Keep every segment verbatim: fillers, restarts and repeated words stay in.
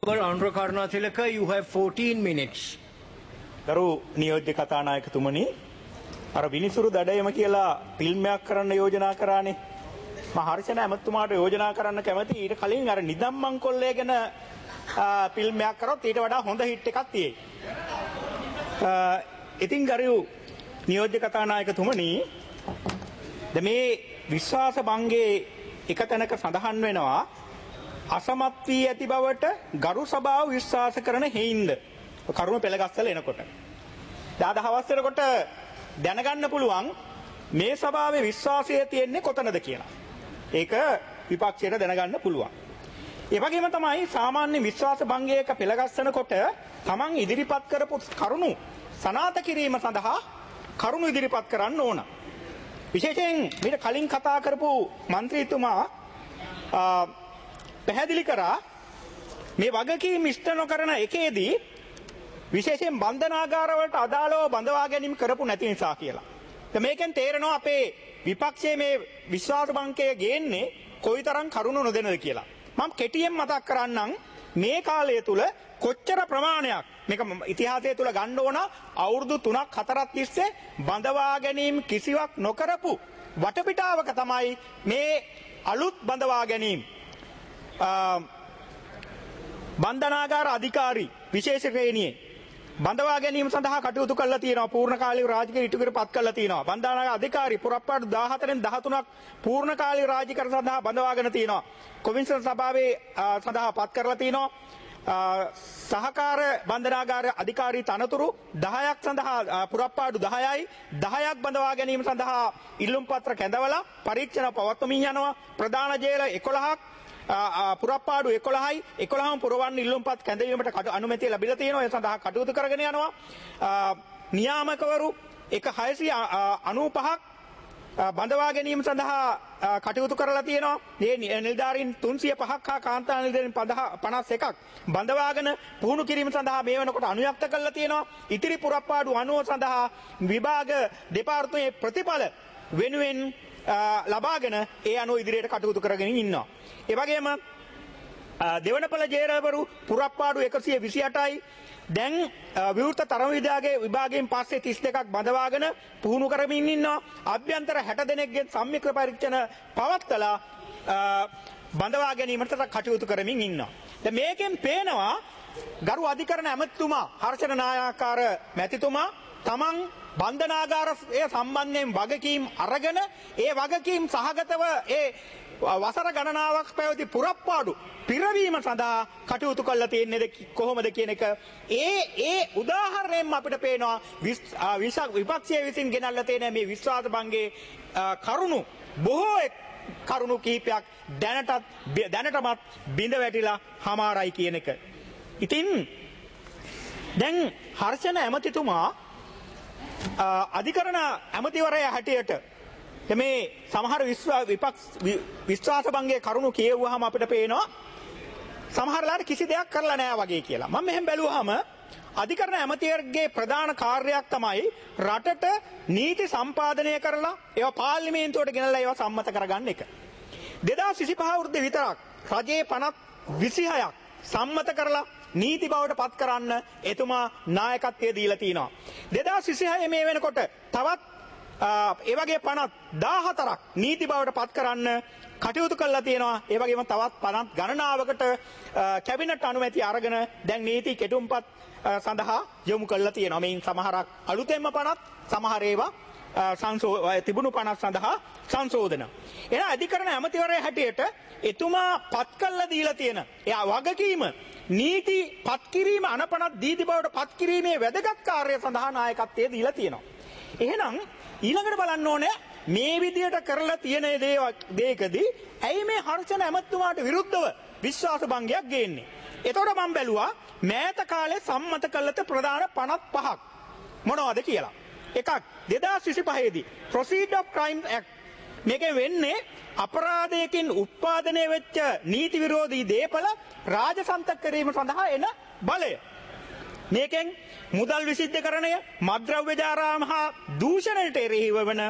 Honorable Andhra Karnathilaka, you have fourteen minutes. ගරු නියෝජ්‍ය කතානායකතුමනි, අර විනිසුරු දඩයම කියලා ෆිල්ම් එකක් කරන්න යෝජනා කරානේ. මම හර්ෂණ ඇමතුමාට යෝජනා කරන්න කැමති ඊට කලින් අර නිදම් මංකොල්ලේ ගැන ෆිල්ම් එකක් කරොත් ඊට වඩා හොඳ හිට් එකක් තියෙයි. ඉතින් ගරු නියෝජ්‍ය කතානායකතුමනි, ද මේ විශ්වාස භංගයේ එක තැනක සඳහන් වෙනවා අසමත් වී ඇති බවට ගරු සභාව විශ්වාස කරන හේින්ද කරුණ පෙළගස්සල එනකොට දාද හවස් වෙනකොට දැනගන්න පුළුවන් මේ සභාවේ විශ්වාසය තියෙන්නේ කොතනද කියලා. ඒක විපක්ෂයට දැනගන්න පුළුවන්. ඒ වගේම තමයි සාමාන්‍ය විශ්වාස භංගයක පෙළගස්සනකොට තමන් ඉදිරිපත් කරපු කරුණු සනාථ කිරීම සඳහා කරුණු ඉදිරිපත් කරන්න ඕන. විශේෂයෙන් මීට කලින් කතා කරපු മന്ത്രിතුමා පැහැදිලි කරා මේ වගකීම් ඉෂ්ට නොකරන එකේදී විශේෂයෙන් බන්ධනාගාරවලට අදාළව බඳවා ගැනීම කරපු නැති නිසා කියලා. මේකෙන් තේරෙනවා අපේ විපක්ෂයේ මේ විශ්වාස භංගය ගේන්නේ කොයිතරම් කරුණු නොදෙනද කියලා. මම කෙටියෙන් මතක් කරන්නම් මේ කාලය තුල කොච්චර ප්‍රමාණයක් මේක ඉතිහාසය තුල ගන්න ඕන අවුරුදු තුනක් හතරක් තිස්සේ බඳවා ගැනීම කිසිවක් නොකරපු වටපිටාවක තමයි මේ අලුත් බඳවා ගැනීම බන්ධනාගාර අධිකාරී විශේෂ ශ්‍රේණියේ බඳවා ගැනීම සඳහා කටයුතු කළා තියෙනවා. පූර්ණ කාලික රාජකීය ඉටුකර පත් කළා තියෙනවා. බන්ධනාගාර අධිකාරී පුරප්පාඩු දහහතරෙන් දහතුනක් පූර්ණ කාලික රාජකීය සඳහා බඳවාගෙන තියෙනවා. කොමිෂන් සභාවේ සඳහා පත් කරලා තියෙනවා. සහකාර බන්ධනාගාර අධිකාරී තනතුරු දහයක් සඳහා පුරප්පාඩු දහයයි දහයක් බඳවා ගැනීම සඳහා ඉල්ලුම් පත්‍ර කැඳවලා පරීක්ෂණ පවත්වමින් යනවා. ප්‍රධාන ජේල එකොළහක් පුරප්පාඩු එකොළහයි එකොළහම පුරවන්න ඉල්ලුම්පත් කැඳවීමට අනුමැතිය ලැබිලා තියෙනවා. ඒ සඳහා කටයුතු කරගෙන යනවා. නියාමකවරු එක හයසිය අනූපහක් බඳවා ගැනීම සඳහා කටයුතු කරලා තියෙනවා. මේ නිලධාරීන් තුන්සිය පහක් හා කාන්තා නිලධාරීන් පනස් එකක් බඳවාගෙන පුහුණු කිරීම සඳහා මේ වෙනකොට අනුයක්ත කරලා තියෙනවා. ඉතිරි පුරප්පාඩු අනූව සඳහා විභාග දෙපාර්තමේන්තුවේ ප්‍රතිඵල වෙනුවෙන් ලබාගෙන ඒ අනුව ඉදිරියට කටයුතු කරගෙන ඉන්නවා. ඒ වගේම දෙවනපළ ජේරවරු පුරප්පාඩු එකසිය විසිඅටයි දැන් විවෘත තරම විභාගයේ විභාගයෙන් පස්සේ තිස් දෙකක් බඳවාගෙන පුහුණු කරමින් ඉන්නවා. අභ්‍යන්තර හැට දෙනෙක්ගෙන් සම්මිශ්‍ර පරීක්ෂණ පවත්වලා බඳවා ගැනීමට කටයුතු කරමින් ඉන්නවා. දැන් මේකෙන් පේනවා ගරු අධිකරණ ඇමතිතුමා හර්ෂණ නායකාර මැතිතුමා තමන් බන්ධනාගාරය සම්බන්ධයෙන් වගකීම් අරගෙන ඒ වගකීම් සහගතව ඒ වසර ගණනාවක් පැවති පුරප්පාඩු පිරවීම සඳහා කටයුතු කළා තියෙන්නේ කොහොමද කියන එක ඒ ඒ උදාහරණයෙන් අපිට පේනවා විපක්ෂයේ විසින් ගෙනල්ලා තියෙන මේ විශ්වාස භංගයේ කරුණු බොහෝ කරුණු කීපයක් දැනටත් දැනටමත් බිඳ වැටිලා හමාරයි කියන එක. ඉතින් දැන් හර්ෂණ ඇමතිතුමා අධිකරණ ඇමතිවරයා හැටියට මේ සමහර විපක්ෂ විශ්වාස භංගයේ කරුණු කියවුවාම අපිට පේනවා සමහරලාට කිසි දෙයක් කරලා නැහැ වගේ කියලා. මම මෙහෙම බැලුවාම අධිකරණ ඇමතිවරගේ ප්‍රධාන කාර්යයක් තමයි රටට නීති සම්පාදනය කරලා ඒවා පාර්ලිමේන්තුවට ගෙනල්ලා ඒවා සම්මත කරගන්න එක. දෙදාස් විසිපහ වෘද්දේ විතරක් රජයේ පනත් විසිහයක් සම්මත කරලා නීති බවට පත් කරන්න එතුමා නායකත්වය දීලා තිනවා. දෙදාස් විසිහය මේ වෙනකොට තවත් ඒ වගේ පනත් දාහතරක් නීති බවට පත් කරන්න කටයුතු කළා තියෙනවා. ඒ වගේම තවත් පනත් ගණනාවකට කැබිනට් අනුමැතිය අරගෙන දැන් නීති කෙටුම්පත් සඳහා යොමු කළා තියෙනවා. මේන් සමහරක් අලුතෙන්ම පනත් සමහර ඒවා සංසෝ තිබුණු පනත් සඳහා සංශෝධන. එන අධිකරණ ඇමතිවරයා හැටියට එතුමා පත් කළා දීලා තියෙන එයා වගකීම නීති පත් කිරීම අනපනත් දීති බවට පත් කිරීමේ වැදගත් කාර්යය සඳහා නායකත්වය දීලා තියෙනවා. එහෙනම් ඊළඟට බලන්න ඕනේ මේ විදියට කරලා තියෙන දේකදී ඇයි මේ හර්ෂණ ඇමතිතුමාට විරුද්ධව විශ්වාස භංගයක් ගේන්නේ? එතකොට මම බැලුවා මෑත කාලේ සම්මත කළත ප්‍රධාන පනත් පහක් මොනවද කියලා. එකක් දෙදාස් විසිපහ දී Proceed of Crime Act. මේකෙන් වෙන්නේ අපරාධයකින් උත්පාදනය වෙච්ච නීති විරෝධී දේපල රාජසන්තක කිරීම සඳහා එන බලය. මේකෙන් මුදල් විසිද්ධකරණය, මත්ද්‍රව්‍ය ජාරාම හා දූෂණයට එරෙහිව වන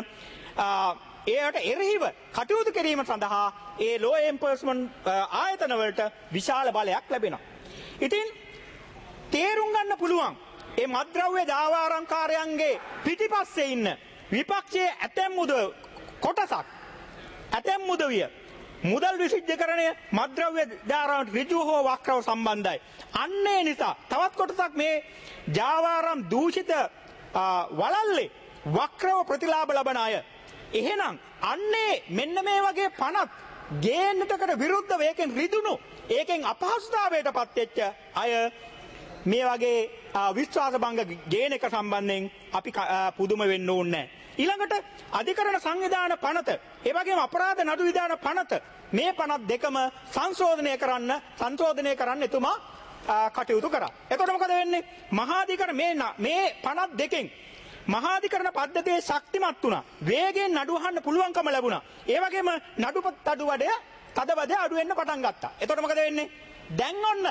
ඒකට එරෙහිව කටයුතු කිරීම සඳහා ඒ ලෝ එන්ෆෝර්ස්මන්ට් ආයතන වලට විශාල බලයක් ලැබෙනවා. ඉතින් තේරුම් ගන්න පුළුවන් මේ මත්ද්‍රව්‍ය ජාවාරම්කාරයන්ගේ පිටිපස්සේ ඉන්න විපක්ෂයේ ඇතැම් මුද කොටසක් ඇතැම් මුදවිය මුදල් විසිද්ධකරණය මත්ද්‍රව්‍ය ජාවාරම් ඍජුව හෝ වක්‍රව සම්බන්ධයි. අන්න ඒ නිසා තවත් කොටසක් මේ ජාවාරම් දූෂිත වලල්ලේ වක්‍රව ප්‍රතිලාභ ලබන අය. එහෙනම් අන්නේ මෙන්න මේ වගේ පනත් ගේන්නටකට විරුද්ධව ඒකෙන් රිදුණු ඒකෙන් අපහසුතාවයට පත් වෙච්ච අය මේ වගේ විශ්වාස භංග ගේන එක සම්බන්ධයෙන් අපි පුදුම වෙන්න ඕනේ නැහැ. ඊළඟට අධිකරණ සංවිධාන පනත, ඒ වගේම අපරාධ නඩු විධාන පනත මේ පනත් දෙකම සංශෝධනය කරන්න සංශෝධනය කරන්න එතුමා කටයුතු කරා. එතකොට මොකද වෙන්නේ? මහාධිකරණ මේ මේ පනත් දෙකෙන් මහාධිකරණ පද්ධතියේ ශක්තිමත් වුණා. වේගයෙන් නඩු අහන්න පුළුවන්කම ලැබුණා. ඒ වගේම නඩුපත් අඩු වැඩ තදබද අඩු වෙන්න පටන් ගත්තා. එතකොට මොකද වෙන්නේ? දැන් ඔන්න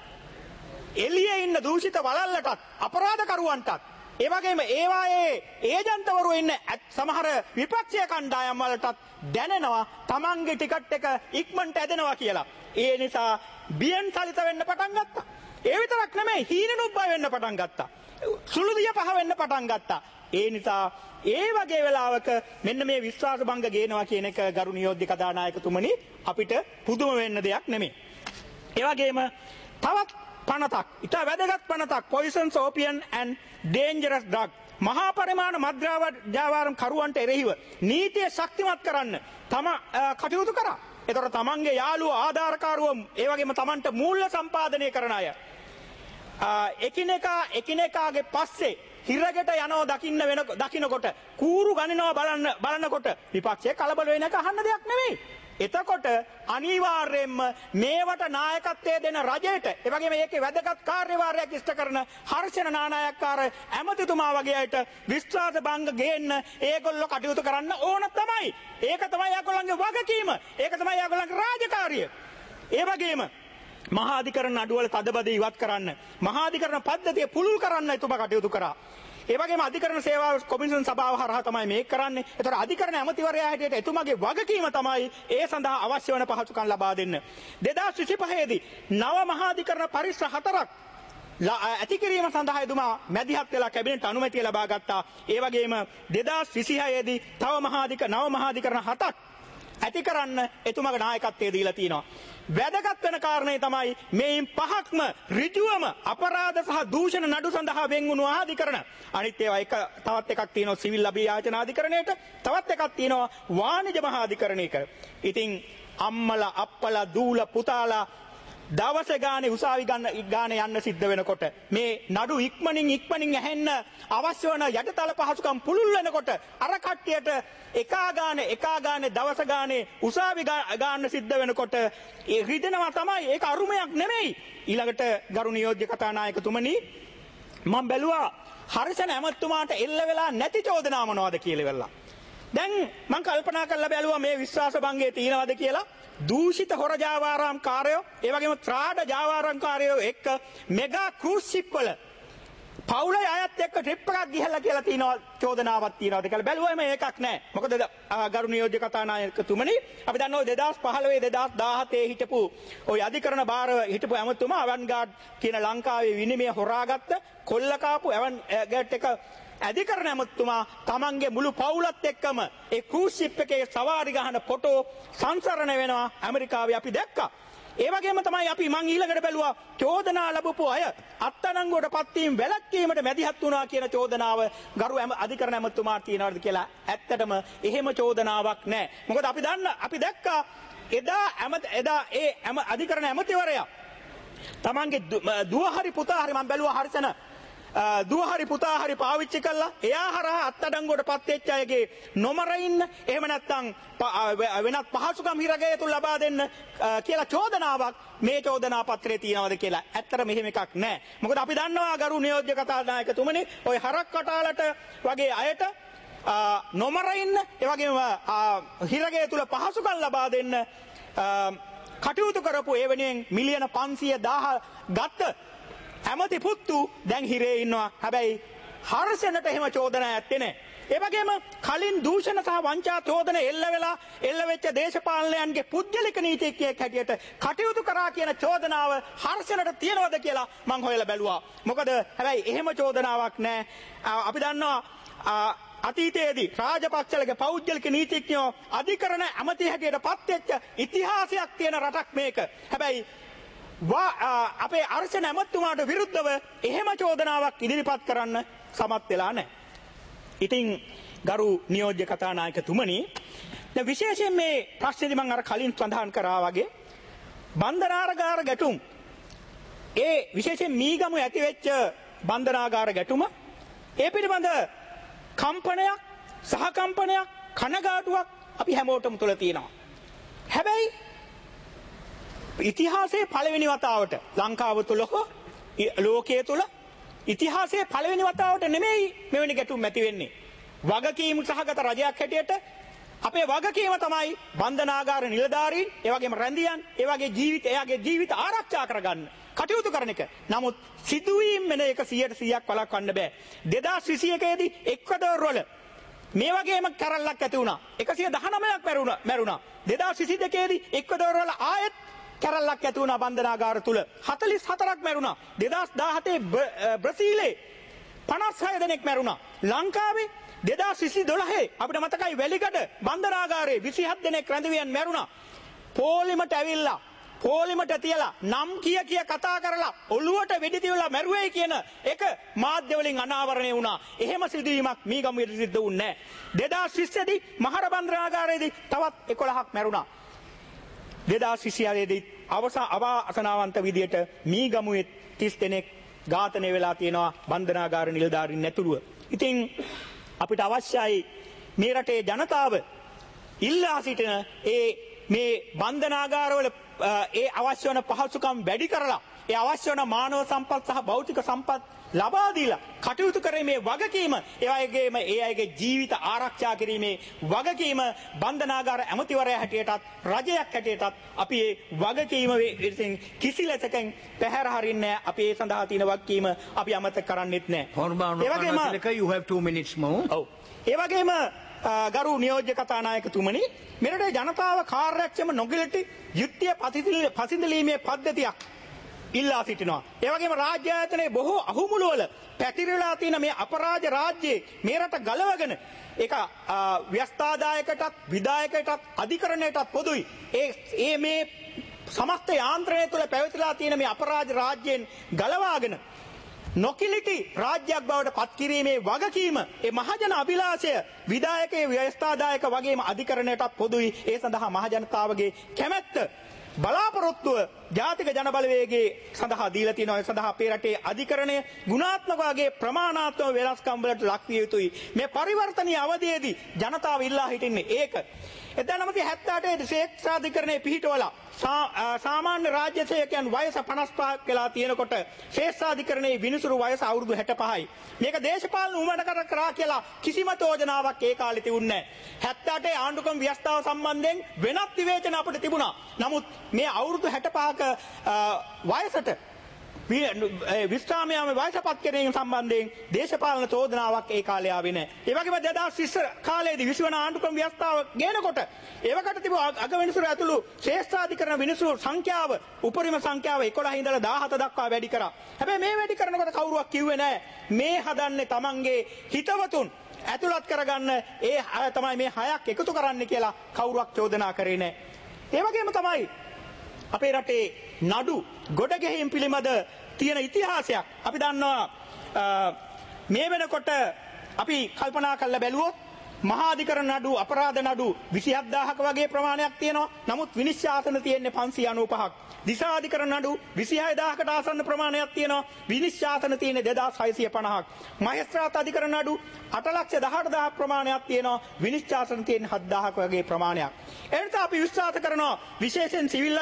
එළියේ ඉන්න දූෂිත වලල්ලටත් අපරාධකරුවන්ටත් ඒ වගේම ඒවායේ ඒජන්තවරු ඉන්න සමහර විපක්ෂීය කණ්ඩායම් වලටත් දැනෙනවා තමන්ගේ ටිකට් එක ඉක්මනට ඇදෙනවා කියලා. ඒ නිසා බියෙන් සලිත වෙන්න පටන් ගත්තා. ඒ විතරක් නෙමෙයි හීනෙනුත් බය වෙන්න පටන් ගත්තා. සුළුදිය පහ වෙන්න පටන් ගත්තා. ඒ නිසා ඒ වගේ වෙලාවක මෙන්න මේ විශ්වාස භංග ගේනවා කියන එක ගරු නියෝජ්‍ය කතානායකතුමනි අපිට පුදුම වෙන්න දෙයක් නෙමෙයි. ඒ වගේම තවත් පනතක් ඉතා වැදගත් පනතක් poisons opium and dangerous drug මහා පරිමාණ මත්ද්‍රව්‍ය ජාවාරම් කරුවන්ට එරෙහිව නීතිය ශක්තිමත් කරන්න තම කටයුතු කරා. ඒතර තමන්ගේ යාළුවෝ ආධාරකාරවෝ ඒ වගේම තමන්ට මූල්‍ය සම්පාදනය කරන අය එකිනෙකා එකිනෙකාගේ පස්සේ හිරගෙට යනවා දකින්න වෙන දකින්නකොට කූරු ගණනවා බලන්න බලනකොට විපක්ෂයේ කලබල වෙන එක අහන්න දෙයක් නෙවෙයි. එතකොට අනිවාර්යයෙන්ම මේවට නායකත්වයේ දෙන රජයට ඒ වගේම ඒකේ වැදගත් කාර්යභාරයක් ඉෂ්ට කරන හර්ෂණ නානායක්කාර ඇමතිතුමා වගේ අයට විශ්වාස භංග ගේන්න ඒගොල්ලෝ කටයුතු කරන්න ඕන තමයි. ඒක තමයි ඒගොල්ලන්ගේ වගකීම. ඒක තමයි ඒගොල්ලන්ගේ රාජකාරිය. ඒ වගේම මහාධිකරණ නඩුවල තදබද ඉවත් කරන්න මහාධිකරණ පද්ධතිය පුළුල් කරන්න එතුමා කටයුතු කරා. ඒ වගේම අධිකරණ සේවා කොමිෂන් සභාව හරහා තමයි මේක කරන්නේ. ඒතර අධිකරණ ඇමතිවරයා හැටියට එතුමාගේ වගකීම තමයි ඒ සඳහා අවශ්‍ය වන පහසුකම් ලබා දෙන්න. දෙදාස් විසිපහ දී නව මහාධිකරණ පරිශ්‍ර හතරක් ඇති කිරීම සඳහා එතුමා මැදිහත් වෙලා කැබිනට් අනුමැතිය ලබා ගත්තා. ඒ වගේම දෙදාස් විසිහය දී තව මහාධික නව මහාධිකරණ හතක් ඇති කරන්න එතුමාගේ නායකත්වයේ දීලා තිනවා. වැදගත් වෙන කාරණේ තමයි මේන් පහක්ම ඍජුවම අපරාධ සහ දූෂණ නඩු සඳහා වෙන් වුණු ආධිකරණ. අනිත් ඒවා එක තවත් එකක් තියෙනවා සිවිල් අභියාචන අධිකරණයට, තවත් එකක් තියෙනවා වාණිජ මහාධිකරණයක. ඉතින් අම්මලා අප්පලා දූලා පුතාලා දවස ගානේ උසාවි ගන්න ගානේ යන්න සිද්ධ වෙනකොට මේ නඩු ඉක්මනින් ඉක්මනින් ඇහෙන්න අවශ්‍ය වන යටිතල පහසුකම් පුළුල් වෙනකොට අර කට්ටියට එකා ගානේ එකා ගානේ දවස ගානේ උසාවි ගන්න සිද්ධ වෙනකොට ඒ රිදෙනවා තමයි. ඒක අරුමයක් නෙමෙයි. ඊළඟට ගරු නියෝජ්‍ය කතානායකතුමනි මම බැලුවා හර්ෂණ ඇමතුමාට එල්ල වෙලා නැති චෝදනා මොනවද කියලා වෙලා. දැන් මම කල්පනා කරලා බැලුවා මේ විශ්වාස භංගයේ තියනවද කියලා. දූෂිත හොර ජාවාරම් කාර්යෝ ඒ වගේම ත්‍රාඩ ජාවාරම් කාර්යෝ එක්ක මෙගා ක්‍රූස් ෂිප් වල පවුලේ අයත් එක්ක ට්‍රිප් එකක් ගිහලා කියලා තියෙනවා චෝදනාවක් තියෙනවාද කියලා බැලුවම ඒකක් නැහැ. මොකද ගරු නියෝජ්‍ය කතානායකතුමනි අපි දන්නවා දෙදාස් පහළොව දෙදාස් දාහතේ හිටපු ওই අධිකරණ භාර හිටපු ඇමතුමා අවන්ගාඩ් කියන ලංකාවේ විනිමය හොරාගත්ත කොල්ල කාපු අවන්ගාඩ් එක අධිකරණ ඇමතුමා තමන්ගේ මුළු පවුලත් එක්කම ඒ ක්‍රූස් ෂිප් එකේ සවාරි ගහන ෆොටෝ සංසරණ වෙනවා ඇමරිකාවේ අපි දැක්කා. ඒ වගේම තමයි අපි මං ඊළඟට බැලුවා චෝදනා ලැබපු අය අත්අඩංගුවට පත්වීම වැළැක්වීමට මැදිහත් වුණා කියන චෝදනාව ගරු අධිකරණ ඇමතුමාට තියනවාද කියලා. ඇත්තටම එහෙම චෝදනාවක් නැහැ. මොකද අපි දන්න අපි දැක්කා එදා ඇමත එදා ඒ අධිකරණ ඇමතිවරයා තමන්ගේ දුව හරි පුතා හරි මං බැලුවා හර්ෂණ දුව හරි පුතා හරි පාවිච්චි කළා එයා හරහා අත්අඩංගුවට පත් වෙච්ච අයගේ නොමර ඉන්න එහෙම නැත්නම් වෙනත් පහසුකම් හිරගය තුල ලබා දෙන්න කියලා චෝදනාවක් මේ චෝදනා පත්‍රයේ තියනවාද කියලා. ඇත්තට මෙහෙම එකක් නැහැ. මොකද අපි දන්නවා ගරු නියෝජ්‍ය කතානායකතුමනි ඔය හරක් කටාලට වගේ අයට නොමර ඉන්න ඒ වගේම හිරගය තුල පහසුකම් ලබා දෙන්න කටයුතු කරපු ඒ වෙනුවෙන් මිලියන පන්සිය දාහ ගත්ත ඇමති පුත්තු දැන් හිරේ ඉන්නවා. හැබැයි හර්ෂණට එහෙම චෝදනා ඇත්තේ නැහැ. ඒ වගේම කලින් දූෂණ සහ වංචා චෝදන එල්ල වෙලා එල්ල වෙච්ච දේශපාලනයන්ගේ පුද්ගලික නීතිඥයෙක් හැටියට කටයුතු කරා කියන චෝදනාව හර්ෂණට තියනවද කියලා මං හොයලා බැලුවා. මොකද හැබැයි එහෙම චෝදනාවක් නැහැ. අපි දන්නවා අතීතයේදී රාජපක්ෂලගේ පෞද්ගලික නීතිඥයෝ අධිකරණ ඇමති හැටියට පත් වෙච්ච ඉතිහාසයක් තියෙන රටක් මේක. හැබැයි අපේ අර්ශන ඇමතුමාට විරුද්ධව එහෙම චෝදනාවක් ඉදිරිපත් කරන්න සමත් වෙලා නැහැ. ඉතින් ගරු නියෝජ්‍ය කතානායකතුමනි, දැන් විශේෂයෙන් මේ ප්‍රශ්නේදී මම අර කලින් සඳහන් කරා වගේ බන්ධනාගාර ගැටුම්, ඒ විශේෂයෙන් මීගමු ඇති වෙච්ච බන්ධනාගාර ගැටුම, ඒ පිළිබඳ කම්පනයක්, සහකම්පනයක්, කනගාටුවක් අපි හැමෝටම තුල තියෙනවා. හැබැයි ඉතිහාසයේ පළවෙනි වතාවට ලංකාව තුල හෝ ලෝකයේ තුල ඉතිහාසයේ පළවෙනි වතාවට නෙමෙයි මෙවැනි ගැටුම් ඇති වෙන්නේ. වගකීම් සහගත රජයක් හැටියට අපේ වගකීම තමයි බන්ධනාගාර නිලධාරීන්, ඒ වගේම රැඳියන්, ඒ වගේ ජීවිත එයාගේ ජීවිත ආරක්ෂා කරගන්න කටයුතු කරන එක. නමුත් සිදුවීම් වෙන එක සියයට සීයක් වළක්වන්න බෑ. දෙදාස් විසිඑක දී එක්වඩෝර් වල මේ වගේම කරල්ලක් ඇති වුණා. එකසිය දහනවයක් මැරුණා මැරුණා. දෙදාස් විසිදෙක දී එක්වඩෝර් වල ආයෙත් කරල්ලක් ඇති වුණා බන්ධනාගාර තුල. හතළිස් හතරක් මැරුණා. දෙදාස් දාහතේ බ්‍රසීලේ පනස් හය දෙනෙක් මැරුණා. ලංකාවේ දෙදාස් විසිදොළහේ අපිට මතකයි වැලිගඩ බන්ධනාගාරයේ විසිහත් දෙනෙක් රැඳවියන් මැරුණා. පොලිමට ඇවිල්ලා පොලිමට තියලා නම් කිය කිය කතා කරලා ඔළුවට වෙඩි තියලා මැරුවේ කියන එක මාධ්‍ය වලින් අනාවරණය වුණා. එහෙම සිදුවීමක් මීගමුවේ සිද්ධ වුණේ නැහැ. දෙදාස් විස්ස දී මහර බන්ධනාගාරයේදී තවත් එකොළහක් මැරුණා. දෙදාස් විසිහය දී අවසා අවාසනාවන්ත විදියට මීගමුවේ තිස් දෙනෙක් ඝාතනය වෙලා තියෙනවා බන්ධනාගාර නිලධාරීන් නැතුළුව. ඉතින් අපිට අවශ්‍යයි මේ රටේ ජනතාව ඉල්ලා සිටින ඒ මේ බන්ධනාගාරවල ඒ අවශ්‍ය වන පහසුකම් වැඩි කරලා ඒ අවශ්‍ය වන මානව සම්පත් සහ භෞතික සම්පත් ලබා දීලා කටයුතු කිරීමේ වගකීම, ඒ වගේම ඒ අයගේ ජීවිත ආරක්ෂා කිරීමේ වගකීම බන්ධනාගාර ඇමතිවරයා හැටියටත් රජයක් හැටියටත් අපි ඒ වගකීම විසින් කිසි ලෙසකින් පැහැර හරින්නේ අපි ඒ සඳහා තියෙන වගකීම අපි අමතක කරන්නෙත් නැහැ. ඒ වගේම you have two minutes more. ඔව්. ඒ වගේම ගරු නියෝජ්‍ය කතානායකතුමනි, මෙරටේ ජනතාව කාර්යක්ෂම නොගිලටි යුක්තිය පසිඳලීමේ පද්ධතියක් ඉල්ලා සිටිනවා. ඒ වගේම රාජ්‍ය ආයතනයේ බොහෝ අහුමුළු වල පැතිරලා තියෙන මේ අපරාජ රාජ්‍යයේ මේ රට ගලවගෙන ඒක ව්‍යස්ථාදායකටත් විධායකයටත් අධිකරණයටත් පොදුයි. ඒ ඒ මේ සමස්ත යාන්ත්‍රණය තුළ පැවතිලා තියෙන මේ අපරාජ රාජ්‍යයෙන් ගලවාගෙන නොකිලිටි රාජ්‍යයක් බවට පත් කිරීමේ වගකීම, ඒ මහජන අභිලාෂය විධායකයේ ව්‍යවස්ථාදායක වගේම අධිකරණයටත් පොදුයි. ඒ සඳහා මහජනතාවගේ කැමැත්ත බලාපොරොත්තුව ජාතික ජනබලවේගයේ සඳහා දීලා තියෙනවා. ඒ සඳහා අපේ රටේ අධිකරණය ගුණාත්මක වගේ ප්‍රමාණාත්මක වෙනස්කම් වලට ලක් විය යුතුයි. මේ පරිවර්තනීය අවධියේදී ජනතාව ඉල්ලා හිටින්නේ ඒක. එදා නවසිය හැත්තෑ අටේ ශ්‍රේෂ්ඨාධිකරණයේ පිහිටවලා සාමාන්‍ය රාජ්‍ය සේවකයන් වයස පනස් පහක් වෙලා තියෙනකොට ශ්‍රේෂ්ඨාධිකරණයේ විනිසුරු වයස අවුරුදු හැට පහයි. මේක දේශපාලන උමනකර කරා කියලා කිසිම තෝජනාවක් ඒ කාලේ තිබුණේ නැහැ. හැත්තෑ අටේ ආණ්ඩුක්‍රම ව්‍යවස්ථාව සම්බන්ධයෙන් වෙනත් විවේචන අපිට තිබුණා. නමුත් මේ අවුරුදු හැට පහක වයසට විශ්‍රාමයාම වයසපත් කිරීම සම්බන්ධයෙන් දේශපාලන චෝදනාවක් ඒ කාලේ ආවේ නැහැ. ඒ වගේම දෙදාස් විස්ස කාලේදී විශ්ව වන ආණ්ඩුක්‍රම ව්‍යවස්ථාව ගේනකොට ඒවකට තිබු අගවිනිසුරු ඇතුළු ශ්‍රේෂ්ඨාධිකරණ විනිසුරු සංඛ්‍යාව උපරිම සංඛ්‍යාව එකොළහ ඉඳලා දාහත දක්වා වැඩි කරා. හැබැයි මේ වැඩි කරනකොට කවුරුවක් කිව්වේ නැහැ මේ හදන්නේ Tamanගේ හිතවතුන් ඇතුළත් කරගන්න ඒ තමයි මේ හයක් එකතු කරන්න කියලා කවුරුවක් චෝදනා කරේ නැහැ. ඒ වගේම තමයි අපේ රටේ නඩු ගොඩ ගැහිම් පිළිබඳ තියෙන ඉතිහාසයක් අපි දන්නවා. මේ වෙනකොට අපි කල්පනා කරලා බැලුවොත් මහාධිකරණ නඩු අපරාධ නඩු විසිහත් දාහක වගේ ප්‍රමාණයක් තියෙනවා. නමුත් විනිශ්චය ආසන තියෙන්නේ පන්සිය අනූපහක්. දිසාධිකරණ නඩු විසිහය දාහකට ආසන්න ප්‍රමාණයක් තියෙනවා. විනිශ්චය ආසන තියෙන්නේ දෙදාස් හයසිය පනහක්. මහේස්ත්‍රාත් අධිකරණ නඩු අට ලක්ෂ දහඅට හදාරක් ප්‍රමාණයක් තියෙනවා. විනිශ්චය ආසන තියෙන්නේ හත් දාහක වගේ ප්‍රමාණයක්. එනිසා අපි විශ්වාස කරනවා විශේෂයෙන් සිවිල්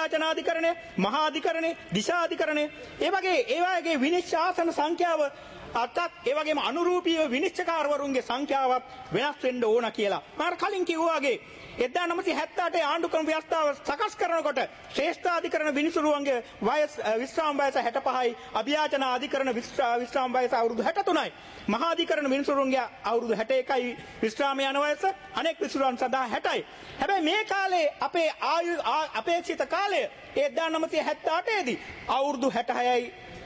අභියාචනාධිකරණය, මහාධිකරණය, දිශාධිකරණය ඒ වගේ ඒ වගේ විනිශ්චය ආසන සංඛ්‍යාව අතත් ඒ වගේම අනුරූපීව විනිශ්චයකාරවරුන්ගේ සංඛ්‍යාවත් වෙනස් වෙන්න ඕන කියලා. මම කලින් කිව්වා වගේ එක්දාස් නවසිය හැත්තෑ අටේ ආණ්ඩුක්‍රම ව්‍යවස්ථාව සකස් කරනකොට ශ්‍රේෂ්ඨාධිකරණ විනිසුරුවන්ගේ වයස විශ්‍රාම වයස හැටපහයි, අභියාචන අධිකරණ විශ්‍රාම වයස අවුරුදු හැටතුනයි, මහාධිකරණ විනිසුරුවන්ගේ අවුරුදු හැට එකයි විශ්‍රාම යන වයස, අනෙක් විනිසුරුවන් සඳහා හැටයි. හැබැයි මේ කාලේ අපේ ආයු අපේක්ෂිත කාලය එක්දාස් නවසිය හැත්තෑ අටේ දී අවුරුදු හැටහයයි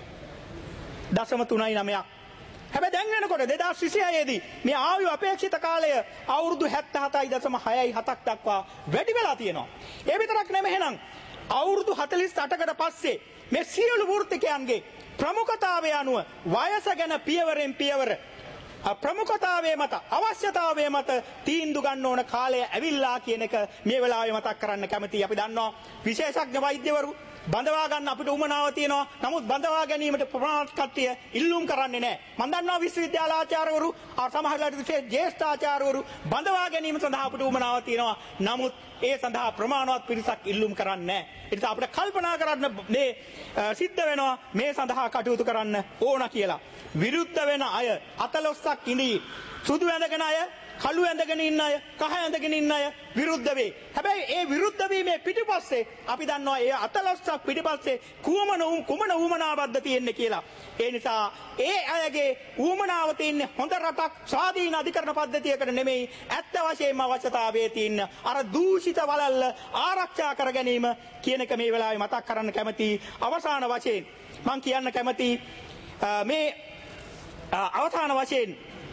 දශම තුනයි නවයක්. හැබැයි දැන් වෙනකොට දෙදාස් විසිහය දී මේ ආයු අපේක්ෂිත කාලය අවුරුදු හැත්තෑ හතයි දශම හයයි හතක් දක්වා වැඩි වෙලා තියෙනවා. ඒ විතරක් නෙමෙයි එහෙනම් අවුරුදු හතළිස් අටකට පස්සේ මේ සියලු වෘත්තිකයන්ගේ ප්‍රමුඛතාවය අනුව වයස ගැන පියවරෙන් පියවර ප්‍රමුඛතාවයේ මත අවශ්‍යතාවයේ මත තීන්දුව ගන්න ඕන කාලය ඇවිල්ලා කියන එක මේ වෙලාවේ මතක් කරන්න කැමතියි. අපි දන්නවා විශේෂඥ වෛද්‍යවරු බඳවා ගන්න අපිට උමනාව තියෙනවා. නමුත් බඳවා ගැනීමට ප්‍රමාණවත් කට්ටිය ඉල්ලුම් කරන්නේ නැහැ. මම දන්නවා විශ්වවිද්‍යාල ආචාර්යවරු, සමහරවිට විශේෂ ජ්‍යෙෂ්ඨ ආචාර්යවරු බඳවා ගැනීම සඳහා අපිට උමනාව තියෙනවා. නමුත් ඒ සඳහා ප්‍රමාණවත් පිරිසක් ඉල්ලුම් කරන්නේ නැහැ. ඒ නිසා අපිට කල්පනා කරන්න මේ සිද්ධ වෙනවා මේ සඳහා කටයුතු කරන්න ඕන කියලා. විරුද්ධ වෙන අය අතලොස්සක් ඉඳී සුදු ඇඳගෙන අය, කළු ඇඳගෙන ඉන්න අය, කහ ඇඳගෙන ඉන්න අය විරුද්ධ වේ. හැබැයි ඒ විරුද්ධ වීමේ පිටිපස්සේ අපි දන්නවා ඒ අතලොස්සක් පිටිපස්සේ කුමන කුමන ඌමනාවක්ද තියෙන්නේ කියලා. ඒ නිසා ඒ අයගේ ඌමනාව තියෙන්නේ හොඳ රටක් ස්වාධීන අධිකරණ පද්ධතියකට නෙමෙයි, ඇත්ත වශයෙන්ම අවශ්‍යතාවයේ තියෙන අර දූෂිත වලල්ල ආරක්ෂා කර ගැනීම කියන එක මේ වෙලාවේ මතක් කරන්න කැමතියි. අවසාන වශයෙන් මම කියන්න කැමතියි මේ අවසාන වශයෙන්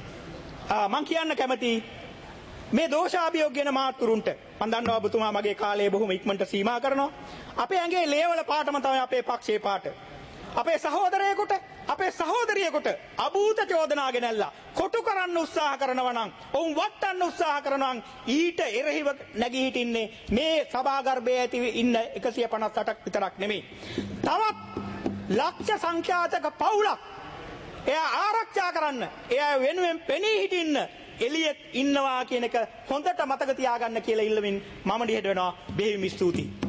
මම කියන්න කැමතියි මේ දෝෂාභියෝග ගැන මාතුරුන්ට. මම දන්නවා ඔබතුමා මගේ කාලය බොහොම ඉක්මනට සීමා කරනවා. අපේ ඇඟේ ලේවල පාටම තමයි අපේ පක්ෂේ පාට. අපේ සහෝදරයෙකුට, අපේ සහෝදරියෙකුට අභූත චෝදනා ගෙනල්ලා කොටු කරන්න උත්සාහ කරනවා නම්, ඔවුන් වටන්න උත්සාහ කරනවා නම් ඊට එරෙහිව නැගී හිටින්නේ මේ සභාගර්භයේ ඇති ඉන්න එකසිය පනස් අටක් විතරක් නෙමෙයි. තවත් ලක්ෂ සංඛ්‍යාතක පවුලක් එයා ආරක්ෂා කරන්න, එයා වෙනුවෙන් පෙනී හිටින්න එළියෙත් ඉන්නවා කියන එක හොඳට මතක තියාගන්න කියලා ඉල්ලමින් මම දිහට වෙනවා. බෙහෙවින් ස්තුතියි.